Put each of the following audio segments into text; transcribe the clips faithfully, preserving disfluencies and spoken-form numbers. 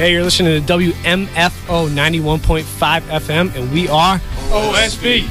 Hey, you're listening to W M F O ninety-one point five F M, and we are O S B.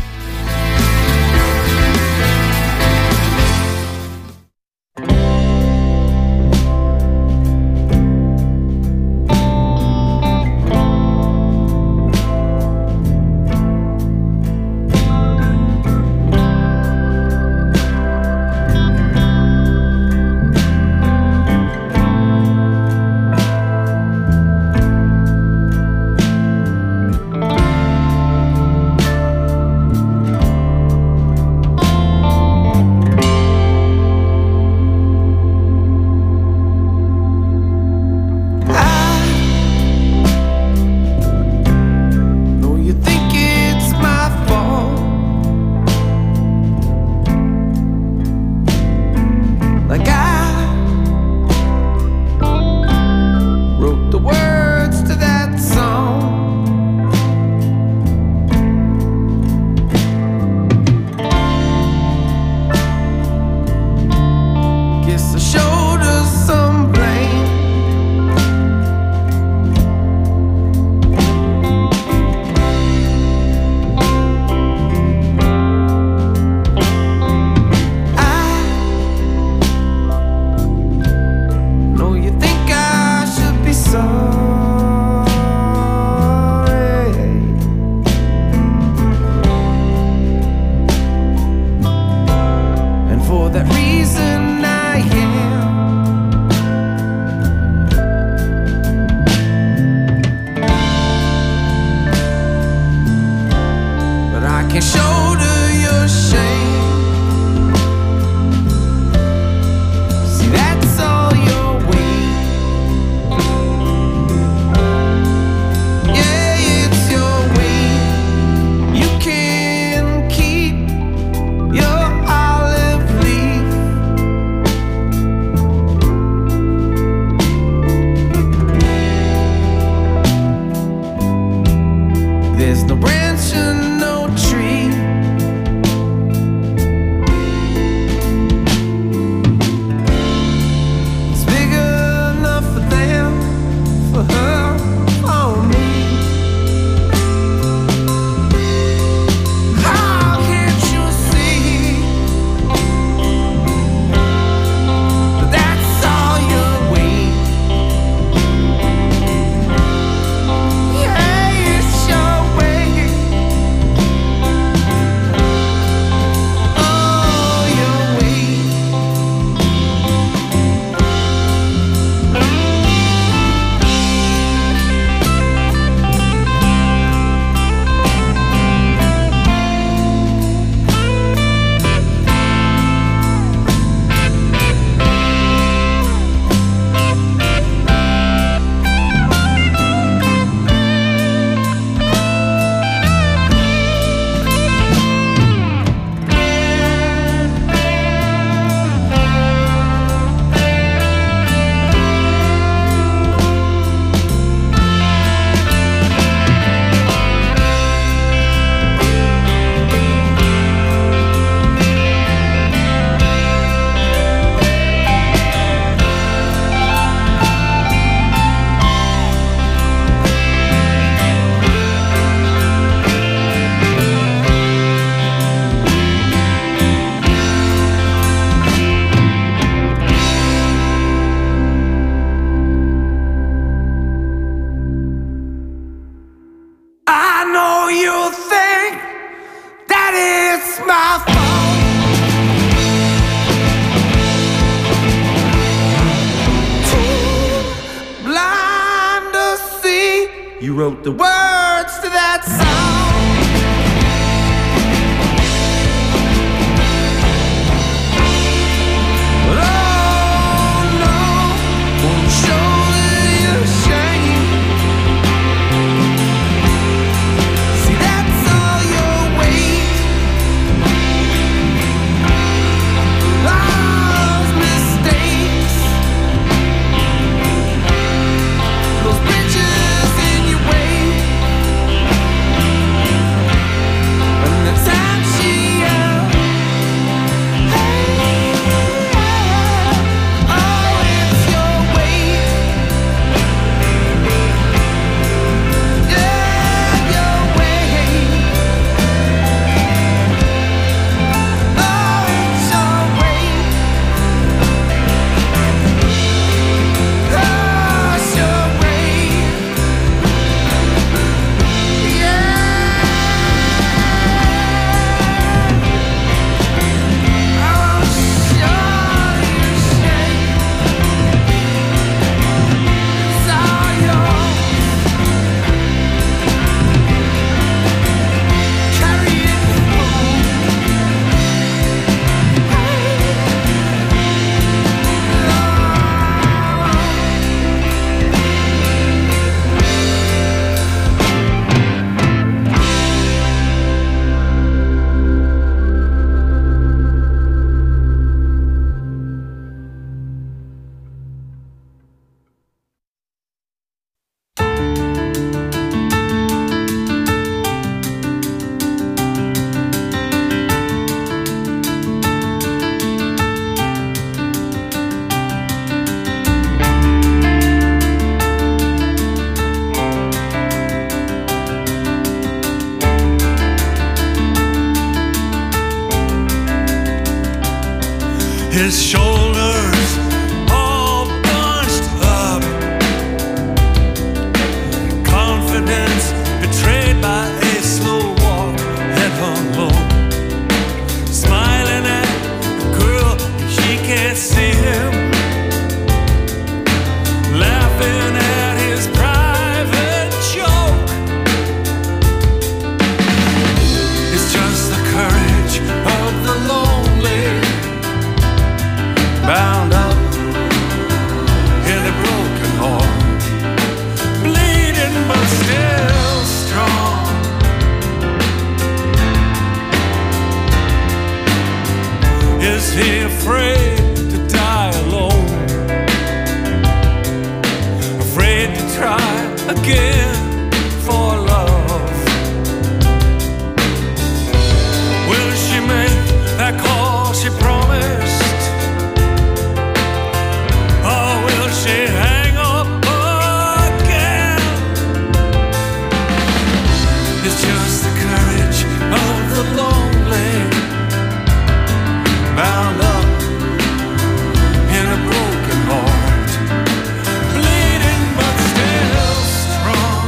You wrote the words to that song. But oh no, won't show you shame. See, that's all your weight. Love's mistakes, those bridges in your way. his shoulders all bunched up. Confidence betrayed by a slow walk, head hung low. Smiling at the girl, she can't see him. Laughing at his private joke. It's just the courage of the lonely, bound up in a broken heart, bleeding but still strong. Is he afraid to die alone? Afraid to try again for love? Will she make that call she promised? Or will she hang up again? It's just the courage of the lonely, bound up in a broken heart, bleeding but still strong.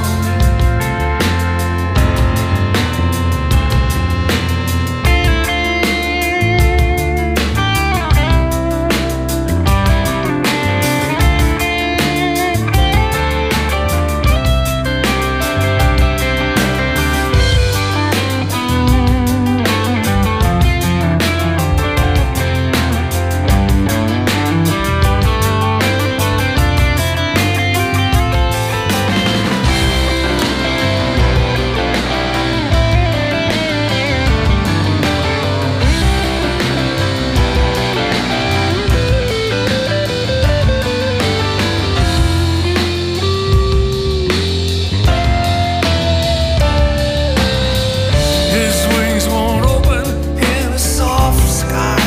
His wings won't open in a soft sky.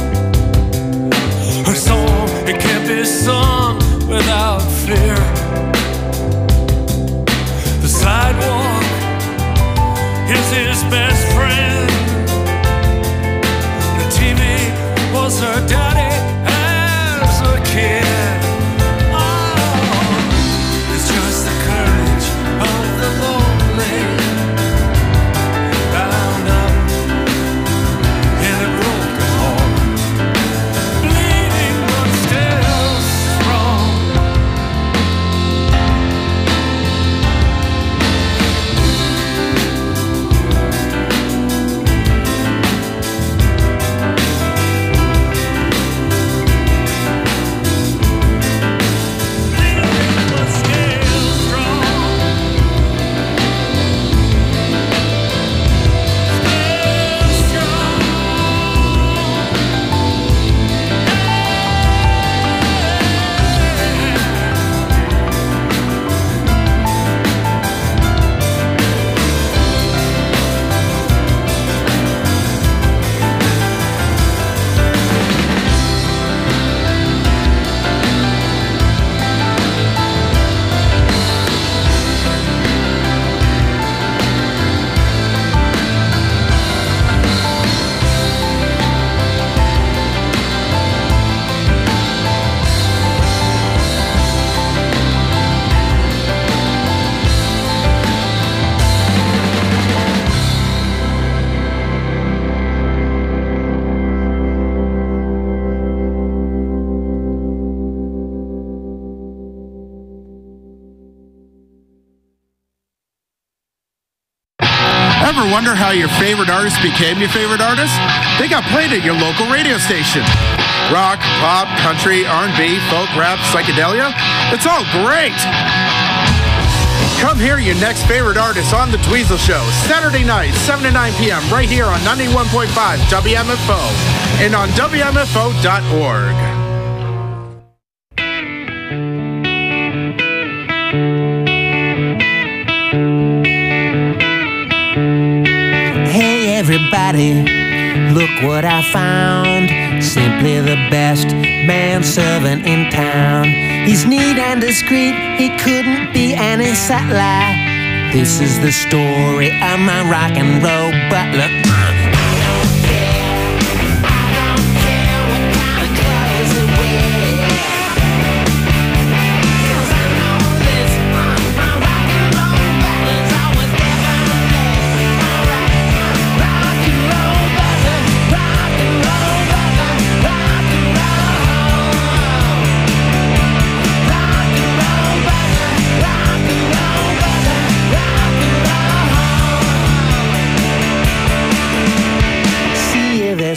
Her song, it can't be sung without fear. The sidewalk is his best friend. The T V was her daddy as a kid. Oh, it's just the courage of the lonely, bound up in a broken heart, bleeding but still strong. Bleeding but still strong. Still strong. Ever wonder how your favorite artist became your favorite artist? They got played at your local radio station. Rock, pop, country, R and B, folk, rap, psychedelia. It's all great. Come hear your next favorite artist on The Dweezil Show, Saturday night, seven to nine p.m. right here on ninety-one point five W M F O and on W M F O dot org. Hey everybody, look what I found. Simply the best manservant in town. He's neat and discreet, he couldn't be any satellite. This is the story of my rock and roll butler. I don't care, I don't care what kind of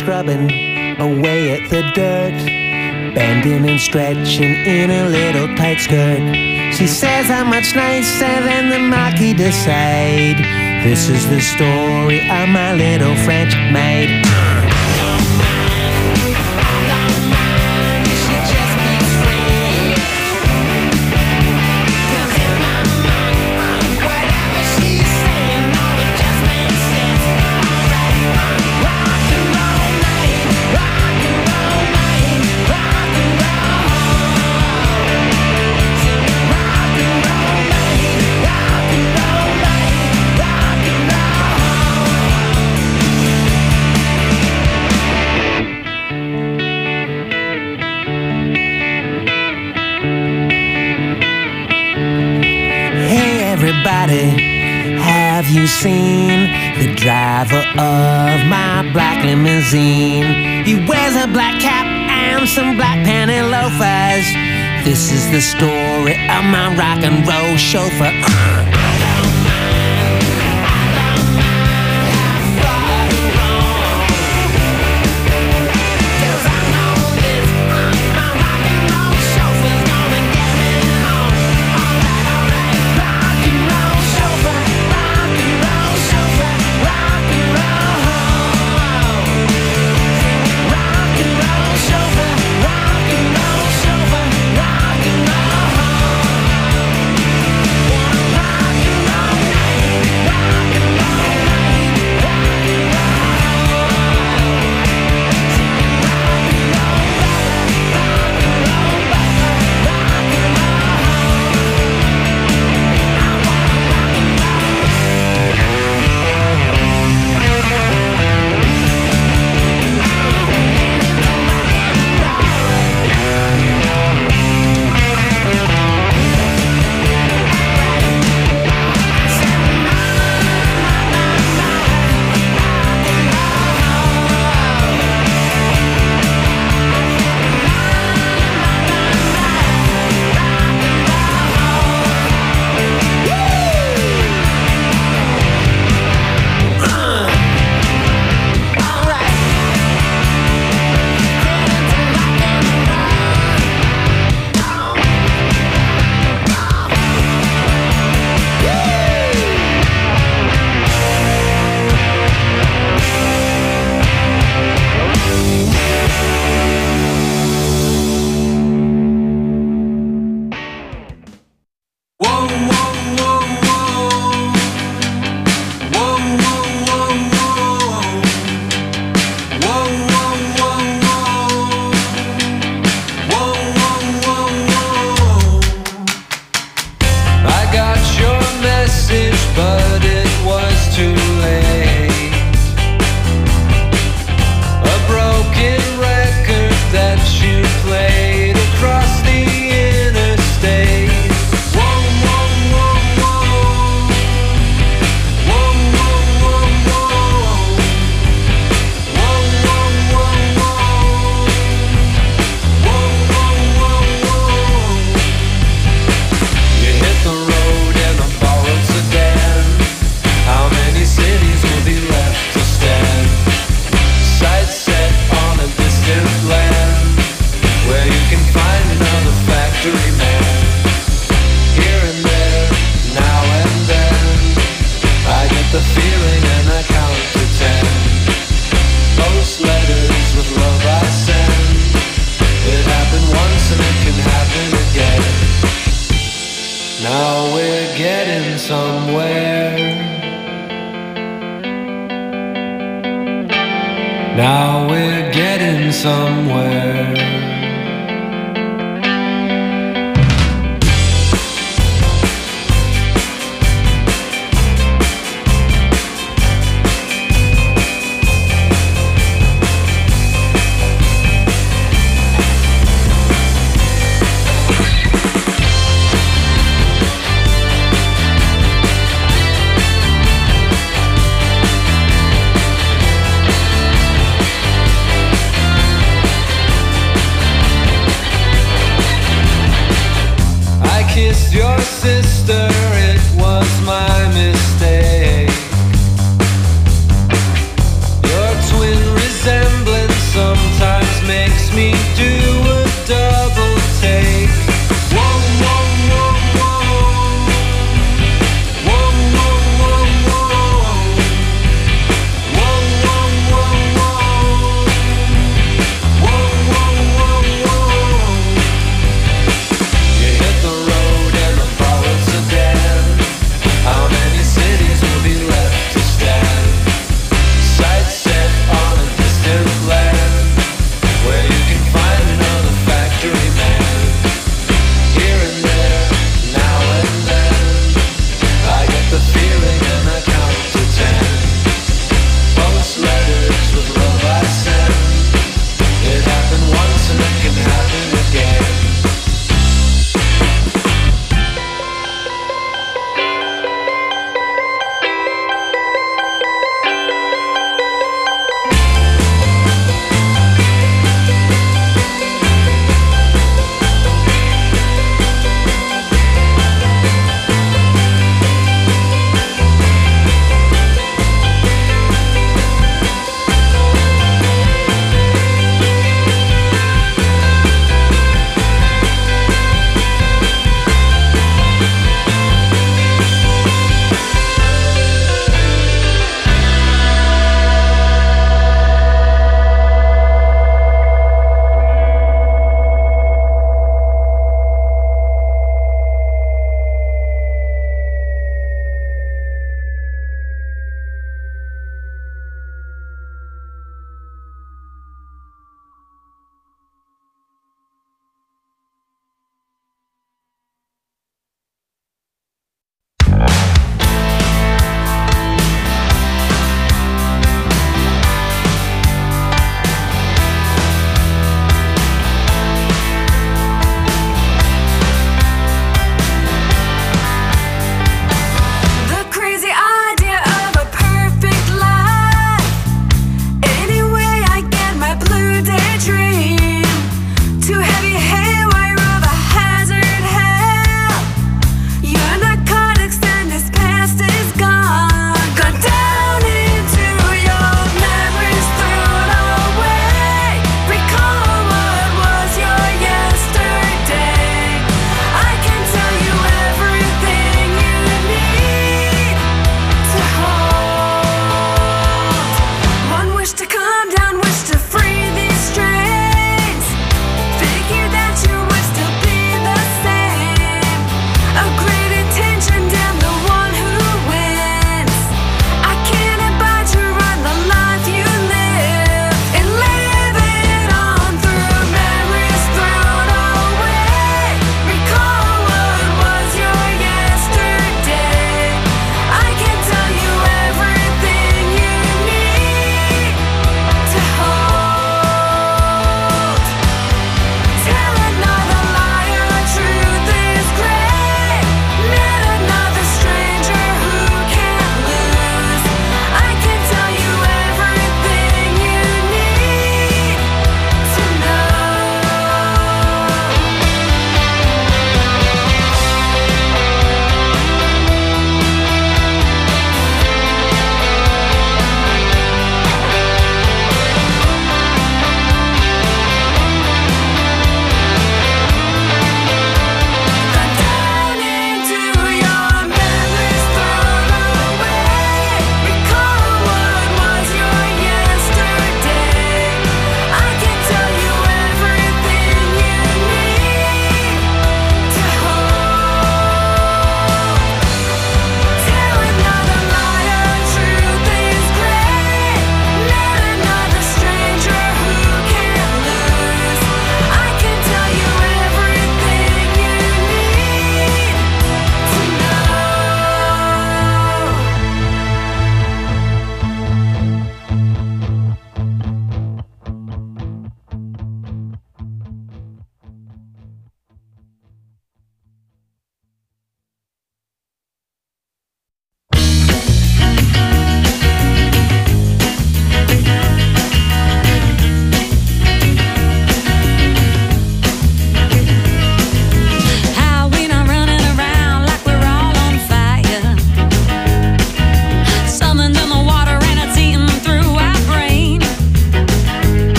scrubbing away at the dirt, bending and stretching in a little tight skirt. She says I'm much nicer than the Marquis de Sade. This is the story of my little French maid. Have you seen the driver of my black limousine? He wears a black cap and some black panty loafers. This is the story of my rock and roll chauffeur. Uh. Now we're getting somewhere.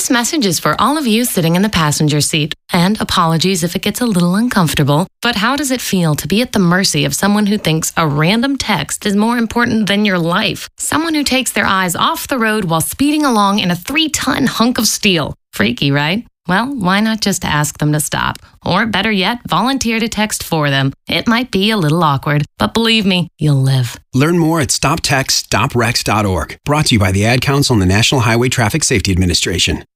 This message is for all of you sitting in the passenger seat. And apologies if it gets a little uncomfortable, but how does it feel to be at the mercy of someone who thinks a random text is more important than your life? Someone who takes their eyes off the road while speeding along in a three-ton hunk of steel. Freaky, right? Well, why not just ask them to stop? Or better yet, volunteer to text for them. It might be a little awkward, but believe me, you'll live. Learn more at stop text stop wrecks dot org. Brought to you by the Ad Council and the National Highway Traffic Safety Administration.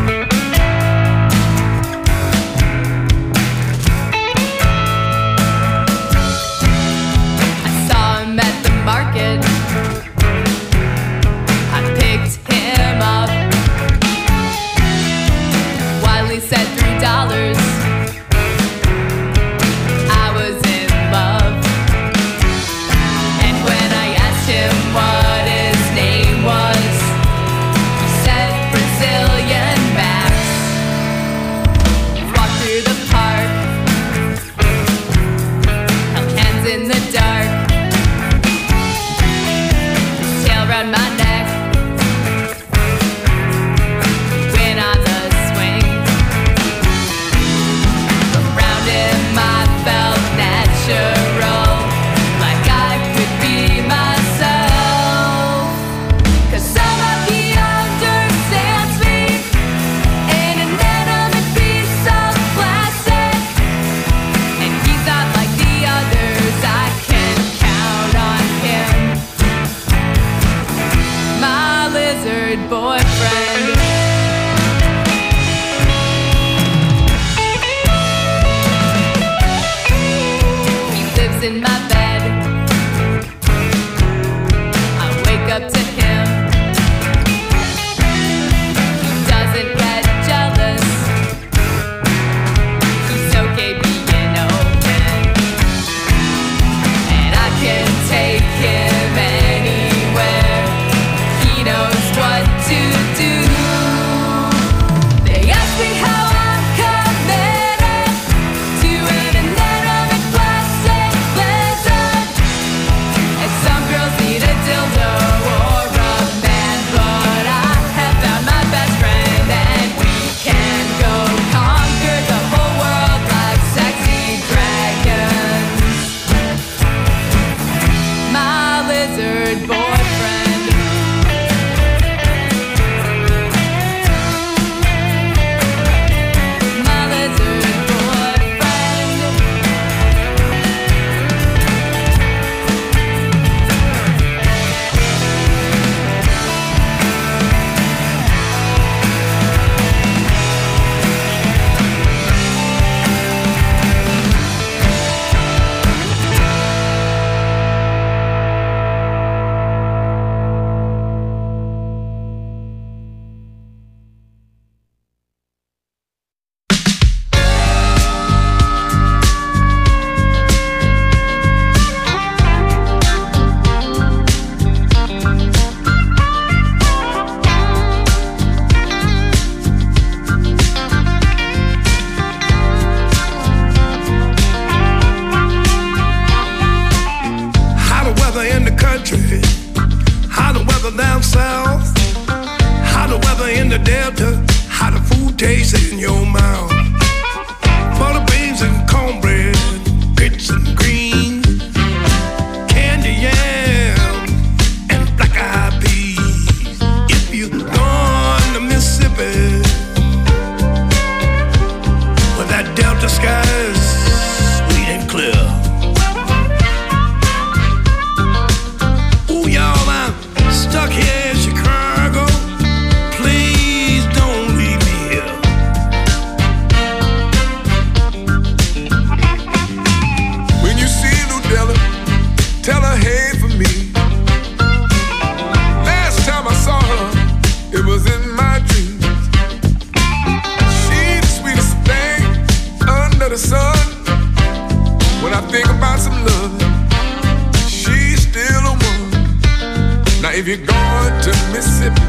if you're going to Mississippi,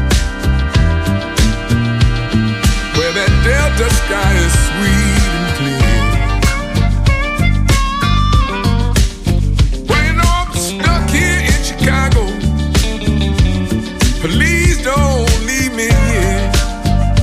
where that Delta sky is sweet and clear. Well, you know I'm stuck here in Chicago. Please don't leave me here.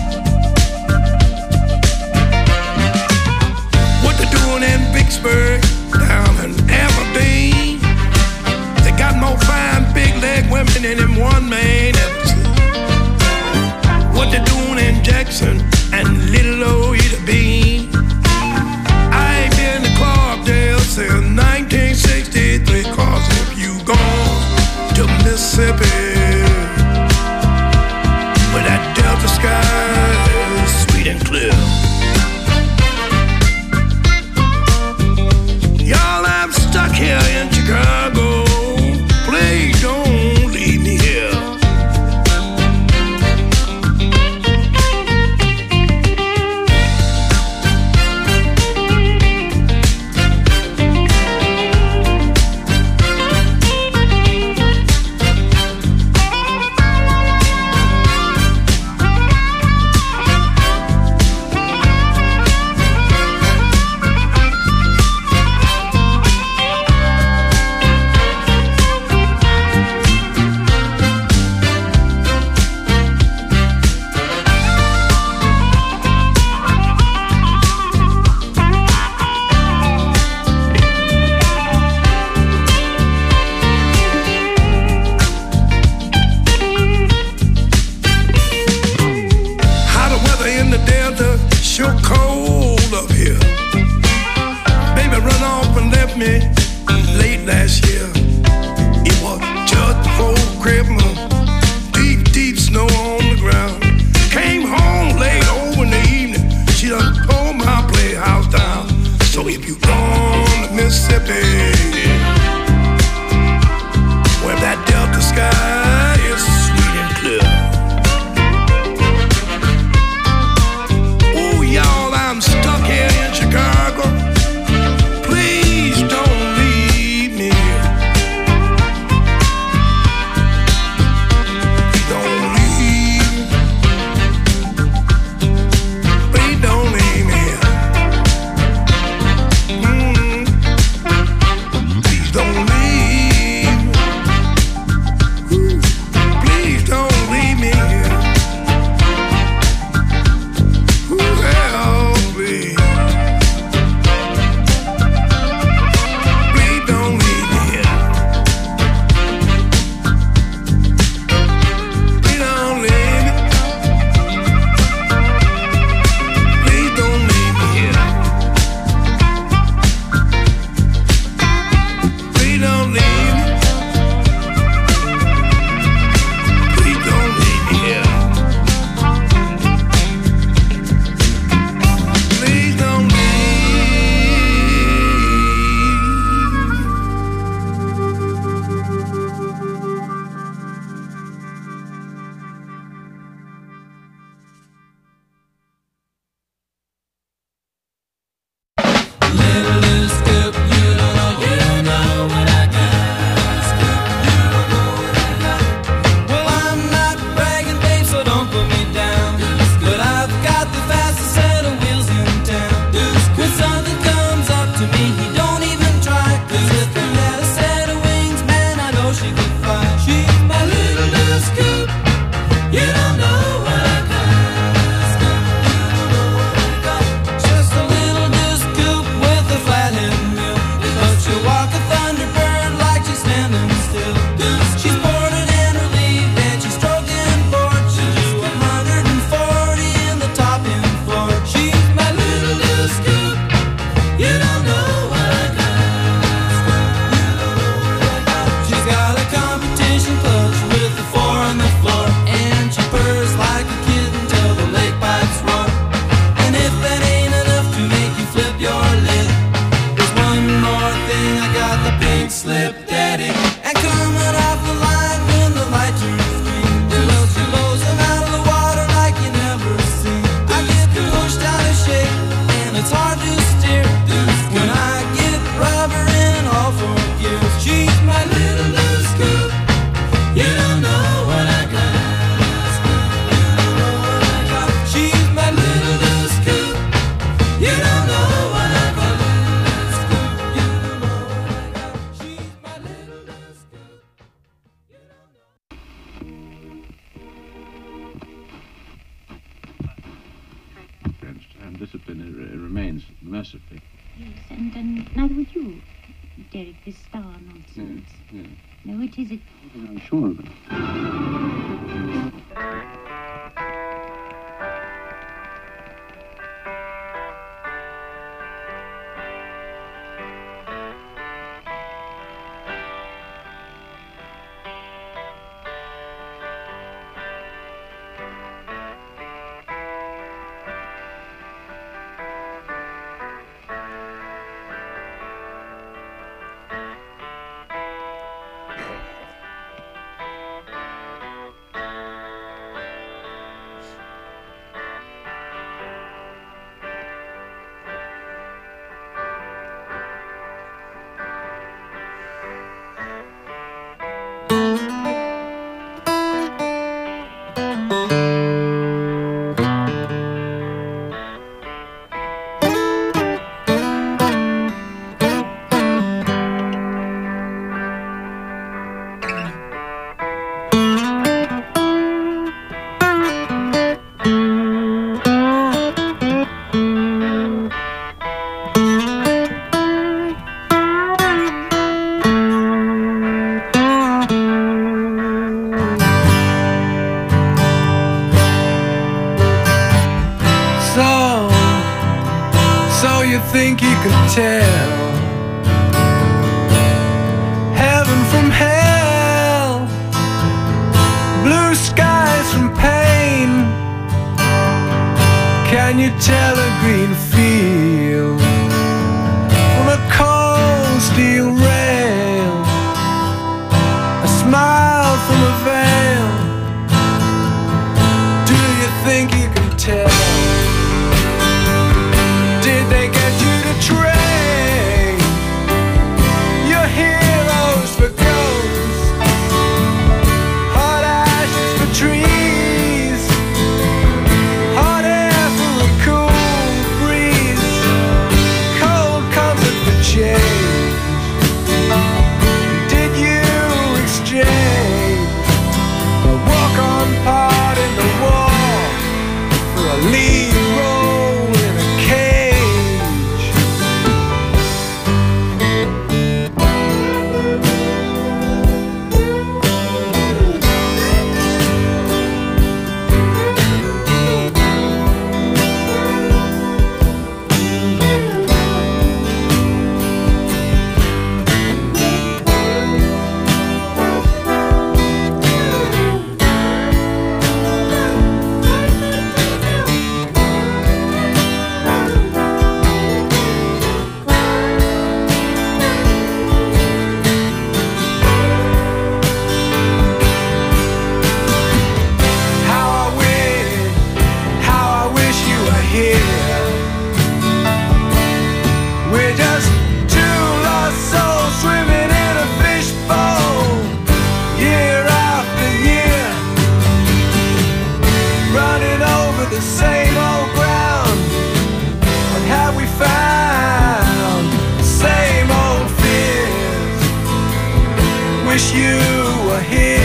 the Delta, sure cold up here. Baby run off and left me late last year. It was just before Christmas, deep, deep snow on the ground. Came home late over in the evening, she done tore my playhouse down. So if you gone to Mississippi, where that Delta sky is sweet and clear. Oh, y'all, I'm stuck here in Chicago. Please don't leave me. Don't leave. Please don't leave me. Mm. Please don't leave. Ooh. Please don't leave me. Ooh, help me. Please don't leave me. Please don't leave me. Please don't leave me. Please don't leave me. Please don't leave me here. Please don't leave. Little scoop, you don't know, you don't know what I got. Scoop, you don't know what I got. Well, I'm not bragging, babe, so don't put me down. But I've got the fastest set of wheels in town. When something comes up to me, he don't even try. 'Cause if he had a set of wings, man, I know she could fly. She's my little, little scoop. You don't know what I got. Scoop, you don't know what I got. Just a little disc coupe with a flathead wheel. But she'll walk a thunderbird like she's standing still. She's boarded in her lead and she's stroking board. She'll do one hundred forty in the top end floor. She's my little disc coupe. You don't know what I got. Scoop, you don't know what I got. She's got a competition clutch with the four on the floor. And she purrs like a kitten till the lake pipes roar. And if that ain't enough to make you flip your lid, there's one more thing, I got the pink slip daddy. And coming off the line when the light turns green, well, she blows them out of the water like you never seen. I get pushed out of shape and it's hard to steer when I get rubber in all four gears. She's my little loose scoop. You don't know what I got. Scoop, you don't know what I got. She's my little loose scoop. You don't know what I got. Scoop, you don't know what I got. She's my little loose scoop. You don't know. And discipline it, it remains mercifully. Yes, and, and neither would you, Derek, this star nonsense. Yeah. No, it isn't. I'm sure of it. you think you can tell heaven from hell, blue skies from pain? Can you tell a green field from a cold steel rail, a smile from a veil? Do you think you can tell? Did they get you to train your heroes for ghosts, hot ashes for trees, hot air for a cool breeze, cold comfort for change? Did you exchange a walk-on part in the wall for a lead role in a cage? How I wish, how I wish you were here. We're just two lost souls swimming in a fishbowl, year after year, running over the same old ground. What have we found? Same old fears. Wish you were here.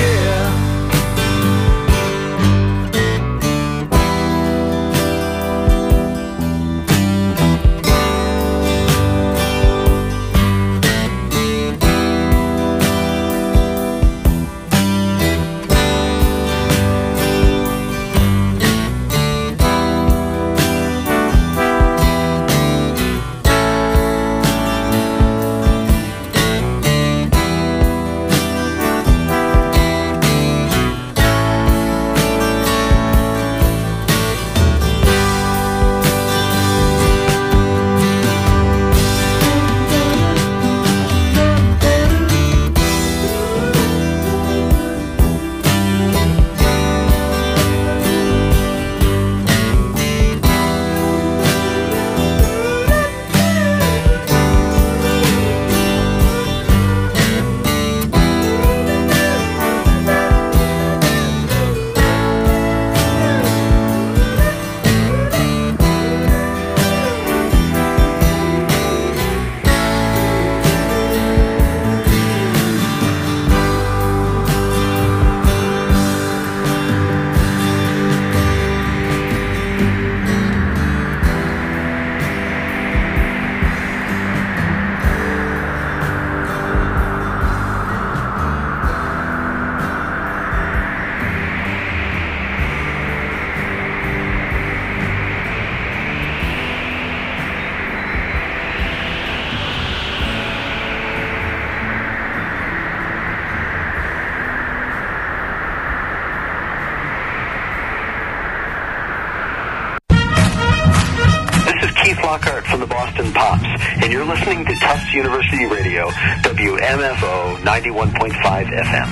Keith Lockhart from the Boston Pops, and you're listening to Tufts University Radio, W M F O ninety-one point five F M.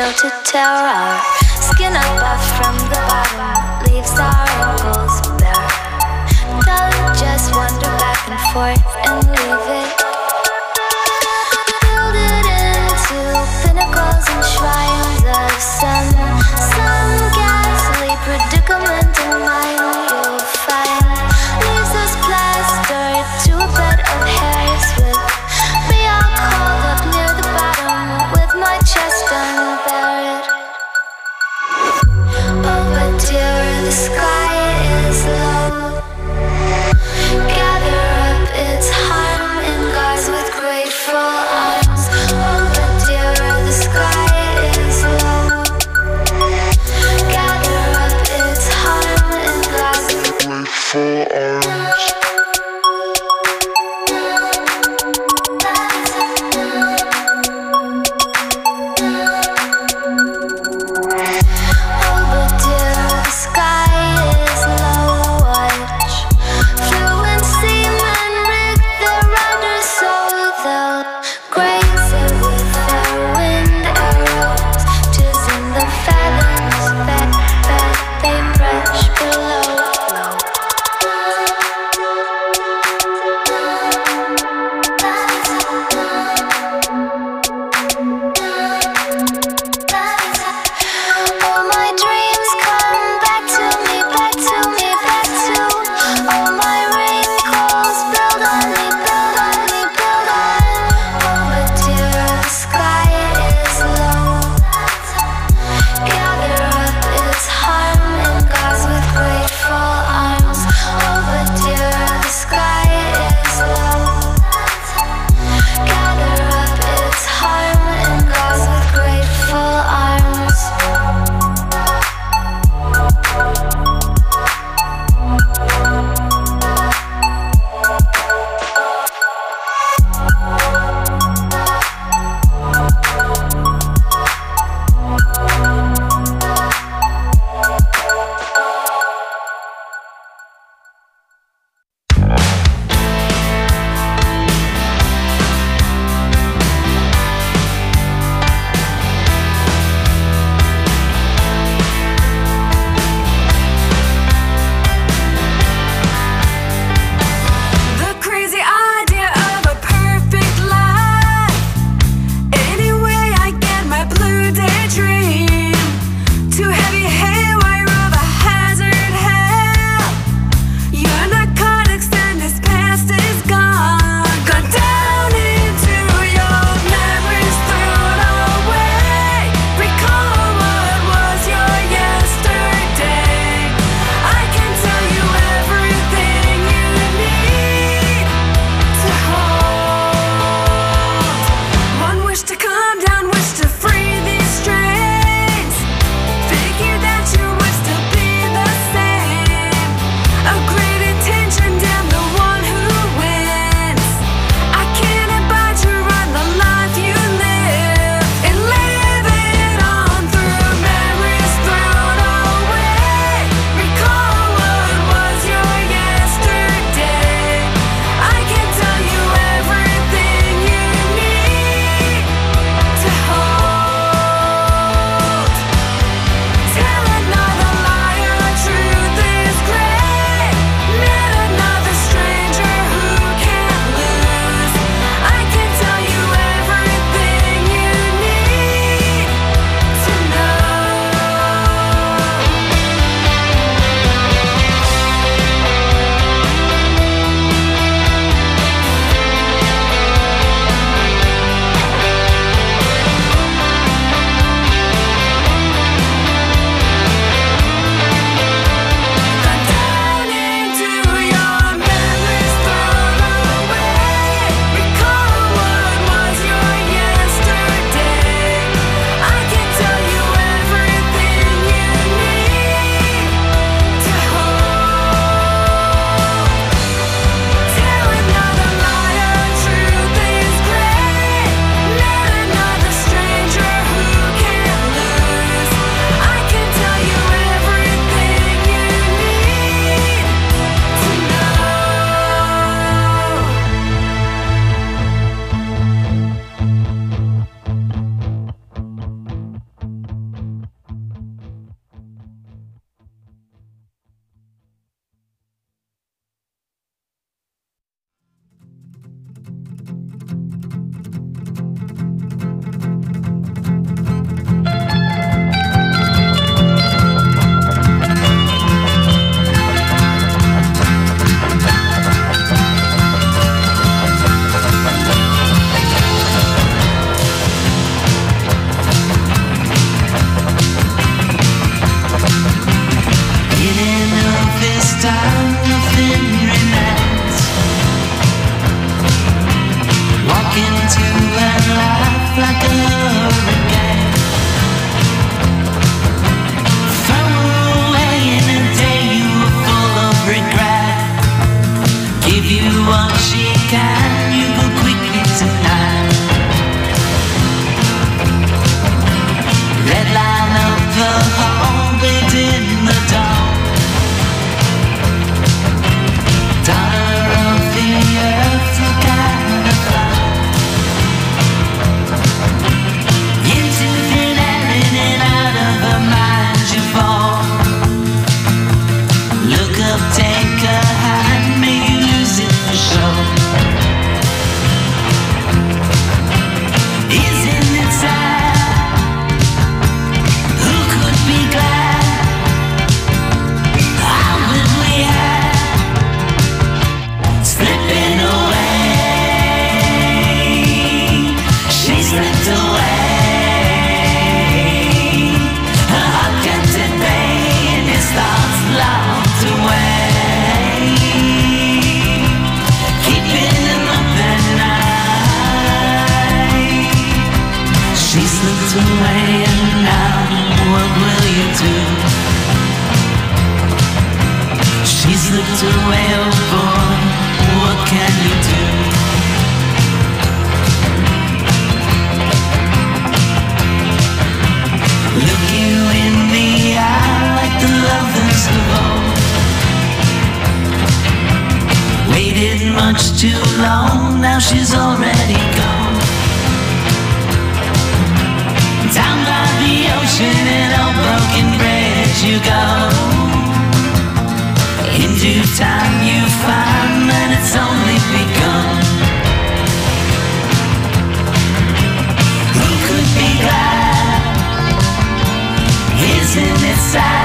nailed to terror. Skin up off from the bottom, leaves our ankles bare. Don't just wander back and forth and leave it. Build it into pinnacles and shrines of some, some ghastly predicament in mind you'll find. Leaves us plastered to a bed of hairs with me all called up near the bottom with my chest unburied. Oh, but dear, the sky is low. Gather up its harm in She slipped away and now what will you do? She slipped away, oh boy, what can you do? Look you in the eye like the lovers of old. Waited much too long, now she's already gone. Down by the ocean in old broken bridge you go. In due time you find that it's only begun. Who could be glad? Isn't it sad?